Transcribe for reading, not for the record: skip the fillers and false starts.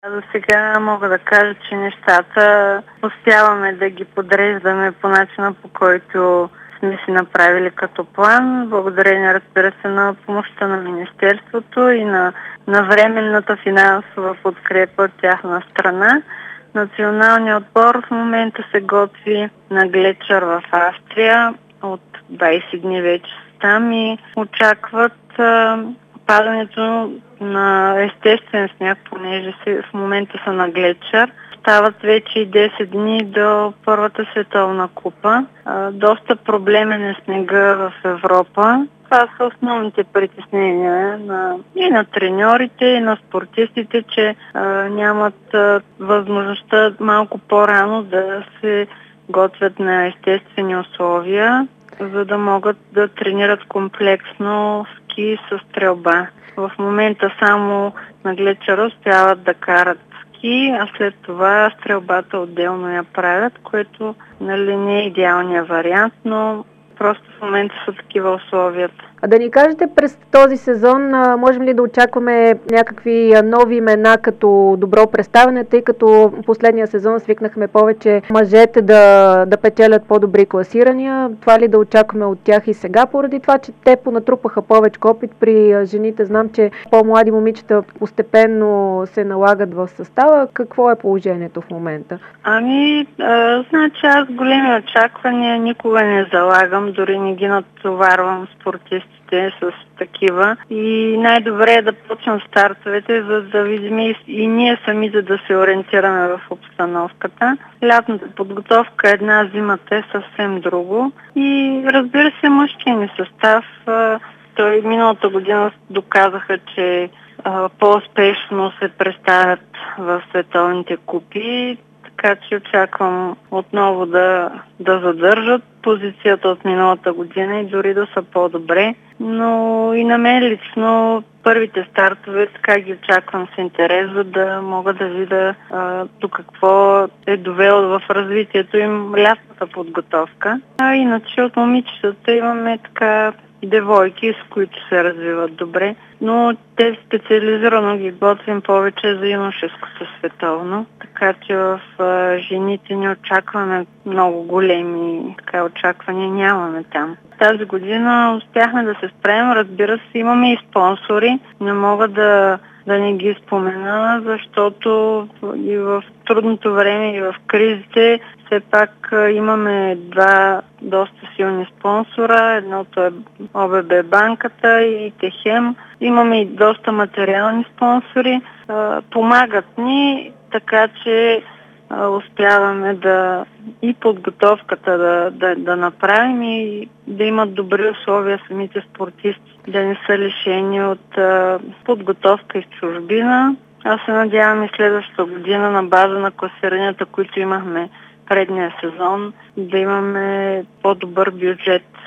За сега мога да кажа, че нещата успяваме да ги подреждаме по начина, по който сме си направили като план, благодарение, разбира се, на помощта на Министерството и на временната финансова подкрепа от тяхна страна. Националният отбор в момента се готви на Глечър в Австрия. От 20 дни вече са там и очакват падането на естествен сняг, понеже в момента са на Глечър. Стават вече и 10 дни до Първата световна купа. Доста проблемен е снега в Европа. Това са основните притеснения и на треньорите, и на спортистите, че нямат възможността малко по-рано да се готвят на естествени условия, за да могат да тренират комплексно ски с стрелба. В момента само на Глечъра успяват да карат ски, а след това стрелбата отделно я правят, което не е идеалният вариант, но просто в момента са такива условията. А да ни кажете, през този сезон можем ли да очакваме някакви нови имена като добро представяне, тъй като последния сезон свикнахме повече мъжете да печелят по-добри класирания? Това ли да очакваме от тях и сега, поради това, че те понатрупаха повече опит? При жените знам, че по-млади момичета постепенно се налагат в състава. Какво е положението в момента? Значи аз големи очаквания никога не залагам, дори не ги натоварвам спортистите с такива. И най-добре е да почнем стартовете, за да видим и ние сами, за да се ориентираме в обстановката. Лятната подготовка една, зимата е съвсем друго. И разбира се, мъжкият ни състав, той миналата година доказаха, че по-успешно се представят в световните купи. Така че очаквам отново да задържат позицията от миналата година и дори да са по-добре. Но и на мен лично първите стартове така ги очаквам с интерес, за да мога да видя до какво е довело в развитието им лятната подготовка. Иначе от момичетата имаме така девойки, с които се развиват добре, но те специализирано ги готвим повече за юношеското световно, така че в жените не очакваме много големи очаквания, нямаме там. Тази година успяхме да се справим, разбира се, имаме и спонсори, не мога да не ги спомена, защото и в трудното време, и в кризите все пак имаме два доста силни спонсора. Едното е ОББ банката и Техем. Имаме и доста материални спонсори. Помагат ни, така че успяваме и подготовката да направим и да имат добри условия самите спортисти, да не са лишени от подготовка из чужбина. Аз се надявам и следващата година на база на класиранията, които имахме предния сезон, да имаме по-добър бюджет